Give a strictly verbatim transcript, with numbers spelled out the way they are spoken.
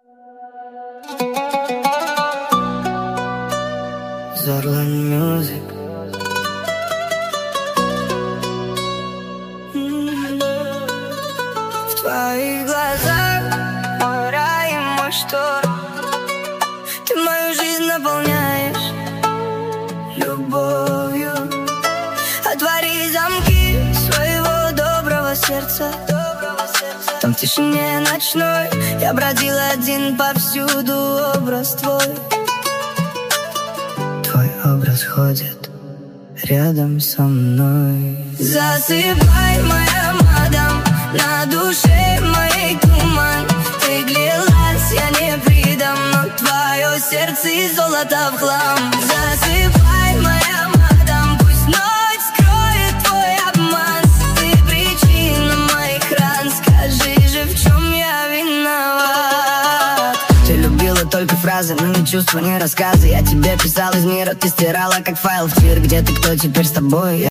Zorlan Music. В твоих глазах мой рай и мой шторм. Ты мою жизнь наполняешь любовью. Отвори замки своего доброго сердца. Там в тишине ночной я бродил один повсюду, образ твой. Твой образ ходит рядом со мной. Засыпай, моя мадам, на душе моей туман. Ты клялась, я не предам, но твое сердце из золота в хлам. Засыпай, моя мадам, пусть ночь скроет твой обман. Ты причина моих ран, скажи же, в чем я виноват. Ты любила только фразы, но не чувства, не рассказы. Я тебе писал из мира, ты стирала как файл в тир. Где ты, кто теперь с тобой?